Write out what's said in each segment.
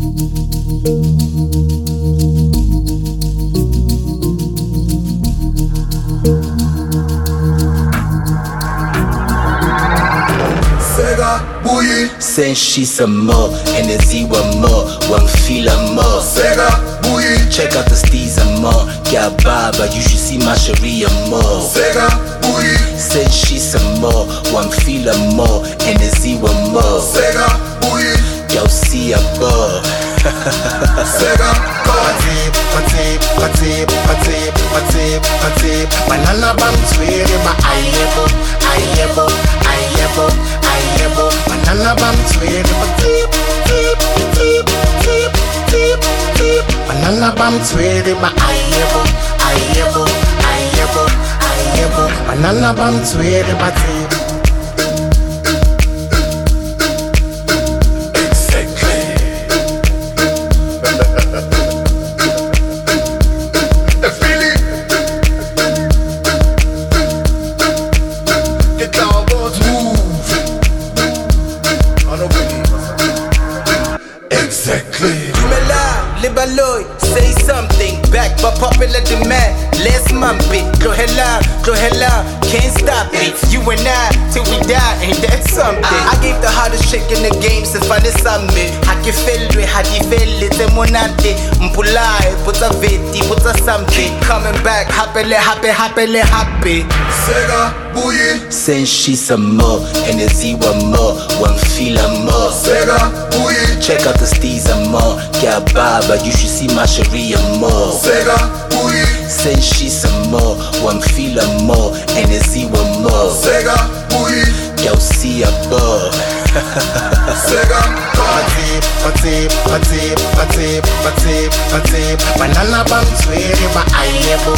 Sen shi some more, energy one more, one feel more. Sega, bouillie. Check out the steez more, yeah baba, you should see my Sharia more. Sega, bouillie. Sen shi some more, one feel more, energy one more. Sega, bouillie. Yo see above. Sega, patip. Banana bam twere ma ayebo. Banana bam twere patip. Banana bam twere ma ayebo. Banana bam twere patip. Say something, back by popular demand. Let's mump it, Clohella, can't stop it. You and I, till we die, ain't that something? I gave the hardest trick in the game since I summit. Hakifellwe, hadifelle, temonate. Mpulai, puta veti, puta something. Coming back, happily. Sega, bouillie. Sen shi some more, energy one more, one feel more. Sega, bouillie. Check out the steez more, yeah baba, you should see my Sharia more. Sega, bouillie. Sen shi some more, one feel more, energy one more. Sega, bouillie. Yo see above. Sega, patip. Banana bam twere ma ayebo.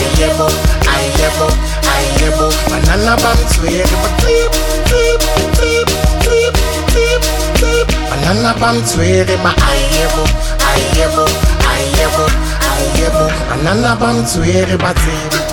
Banana bam twere patip. Banana bam twere ma ayebo. Banana bam twere patip.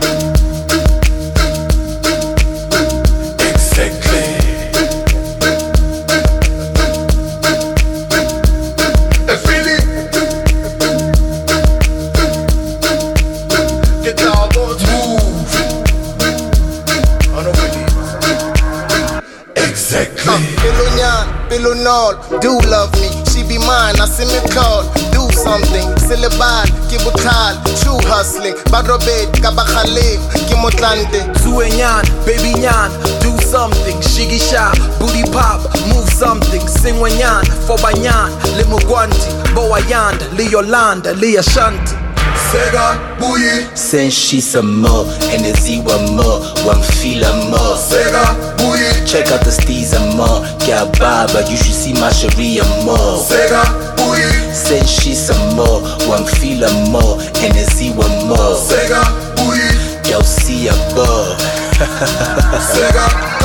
Pilunol, do love me, she be mine, I see me call. Do something, Silibal, Kibukal, true hustling. Badrobet, Kabakhalif, Kimotlante. Tuenyan, baby nyan, do something. Shigisha, booty pop, move something. Singwanyan, Fobanyan, Limugwanti, Boayand, Leolanda, Leashanti. Sega, bouillie. Sen shi some more, energy one more, one feel more. Sega, bouillie. Check out the steez more, yeah baba, you should see my Sharia more. Sega, bouillie. Sen shi some more, one feel more, energy one more. Sega, bouillie. Yo see above. Sega,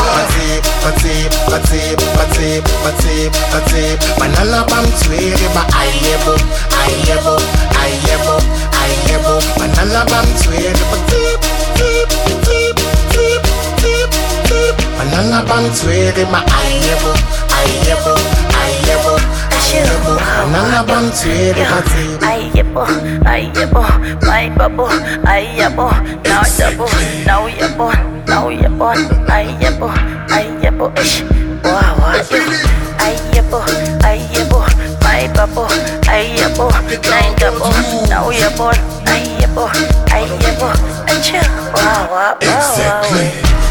patip. Banana bam twere ma ayebo. Banana bam twere patip. Banana bam twere ma ayebo. Banana bam twere patip. Ayebo, my bubble, ayebo, now double, now you're born, ayebo, ish, wow, ayebo, my bubble, ayebo, 9 double, now you're born, ayebo, and chill, wow. exactly.